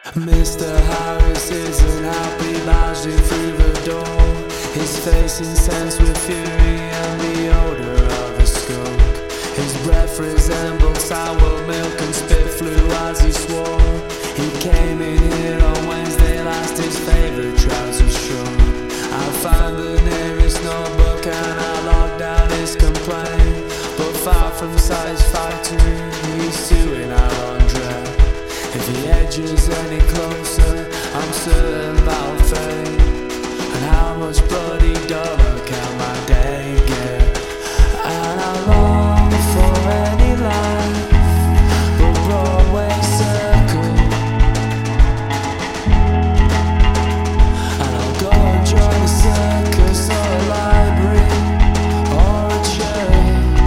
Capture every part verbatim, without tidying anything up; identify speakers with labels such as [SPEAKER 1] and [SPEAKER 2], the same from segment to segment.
[SPEAKER 1] Mister Harris isn't happy barging through the door. His face incensed with fury and the odor of a skunk. His breath resembled sour milk and spit flew as he swore. He came in here on Wednesday last, his favourite trousers shrunk. I found the nearest notebook and I logged down his complaint. But far from satisfactory, he's suing our Andre. If he edges any closer, I'm certain that'll fade. And how much bloody dollar can my day get? And I long for any life but Broadway Circle. And I'll go and join a circus or a library or a church.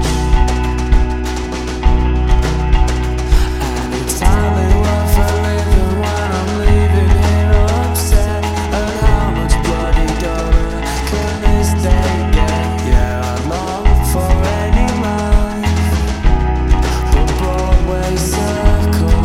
[SPEAKER 1] And it's hardly worth a living when I'm leaving here upset. And how much bloody dollar can this day get? Yeah, I long for any life but Broadway Circle.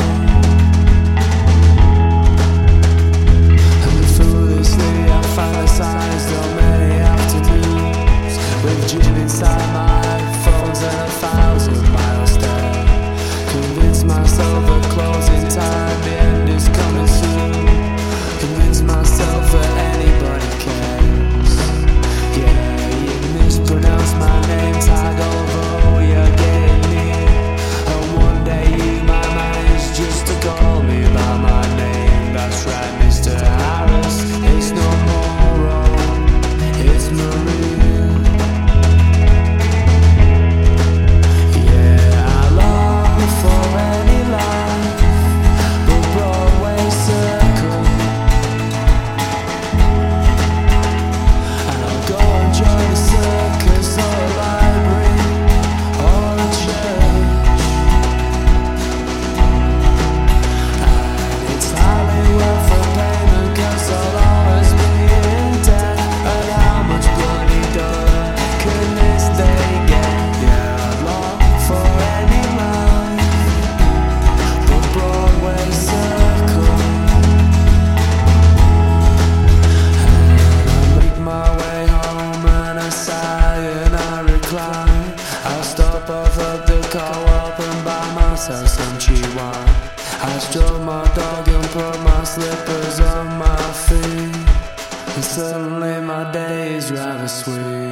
[SPEAKER 1] And foolishly I fantasized on many afternoons with gin inside my headphones and a thousand miles down. Convince myself that closing time, the end is coming soon. Convince myself that anybody cares. Yeah, you mispronounced my name, tag over, oh you're getting near. And one day you might manage just to call me by my name. That's right, Mister Harris, it's no more wrong, it's Maria. Yeah, I long for any life but Broadway Circle. And I'll go and join a circus or a library or a church. And it's hardly worth a payment, 'cause I'll always be in debt. And how much bloody dollar can this day get? Yeah, I long for any life but Broadway Circle. And I make my way home and I sigh and I recline. I stop off at the co-op and buy myself some cheap wine. I stroke my dog and put my slippers on my feet. And suddenly my day is rather sweet.